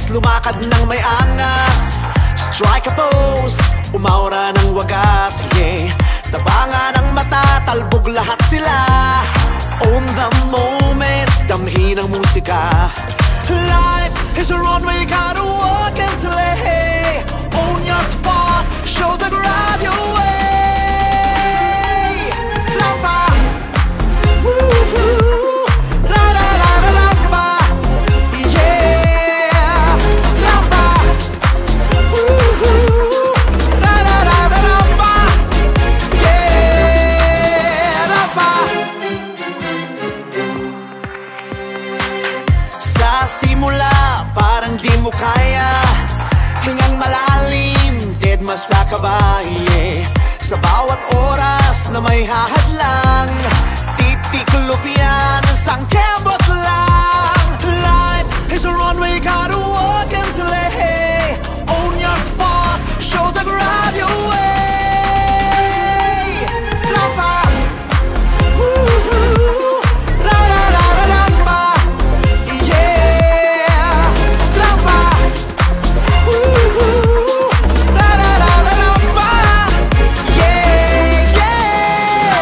lumakad ng may angas. Strike a pose, umaura ng wagas, yeah. Tabangan ng mata, talbog lahat sila. Own the moment, damhin ang musika. Life is a runway, gotta walk and slay. Own your spot, show the crowd your way. Rampa, woo-hoo, ra-ra-ra-ra-rampa, yeah. Rampa, woo-hoo, ra-ra-ra-ra-rampa, yeah. Rampa. Sa simula, parang di mo kaya. Hingang malalim, dead masakaba, yeah. Sa bawat oras na may hahadlang, titiklop yan, sangkebot lang. Life is a runway, gotta walk and slay. Own your spot, show the crowd your way. Rampa, woo-hoo, ra-ra-ra-ra-rampa, yeah. Rampa, woo-hoo, ra-ra-ra-ra-rampa, yeah, yeah.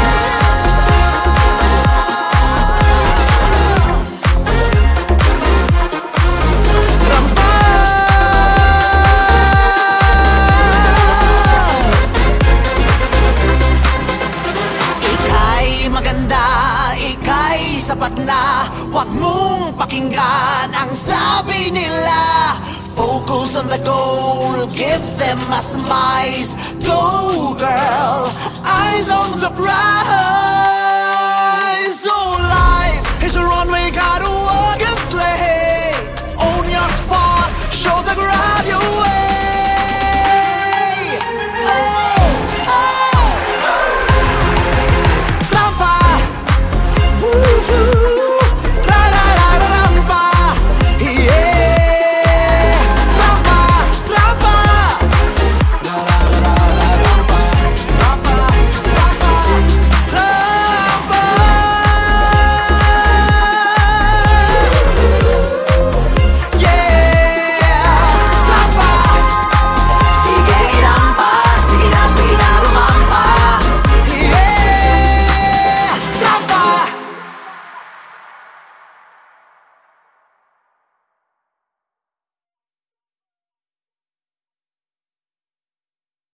Rampa. Ika'y maganda, ika'y sapat na. Huwag mong pakinggan ang sabi nila. Focus on the goal, give them a smile. Go girl, eyes on the prize. Oh, life